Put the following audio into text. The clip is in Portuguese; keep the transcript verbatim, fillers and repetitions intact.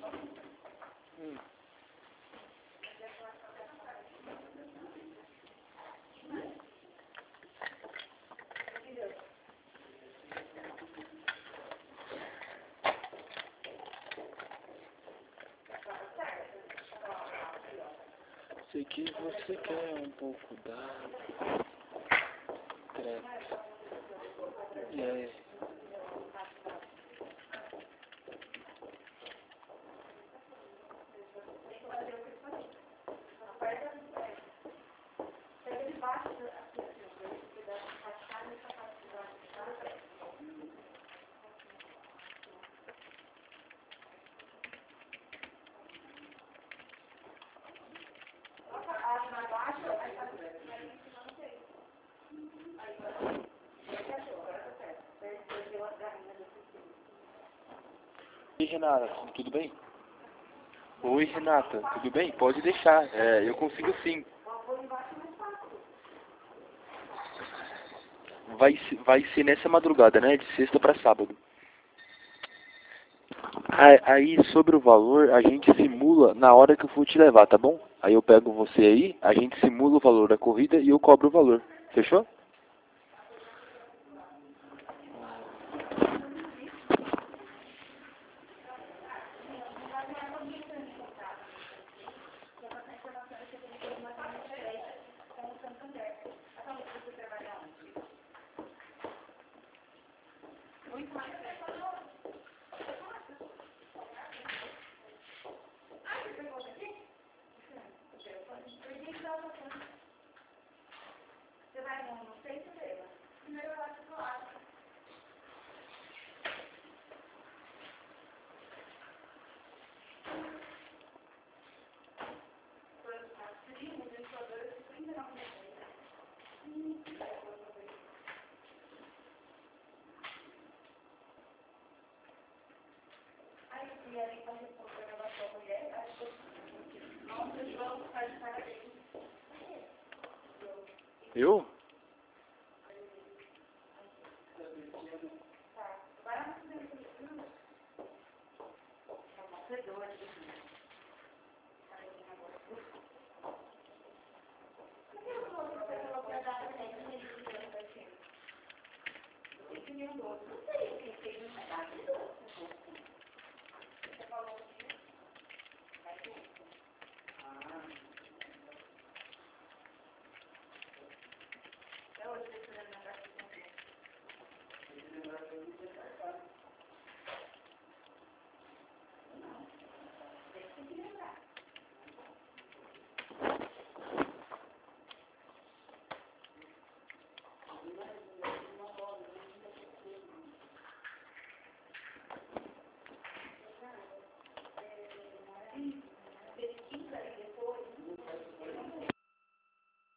Hum. Sei que você quer um pouco da trepa. E aí? Oi, Renata, tudo bem? Oi, Renata, tudo bem? Pode deixar, é, eu consigo sim. Vai, se- vai ser nessa madrugada, né? De sexta para sábado. A- Aí, sobre o valor, a gente simula na hora que eu for te levar, tá bom? Aí eu pego você aí, a gente simula o valor da corrida e eu cobro o valor. Fechou? Eu?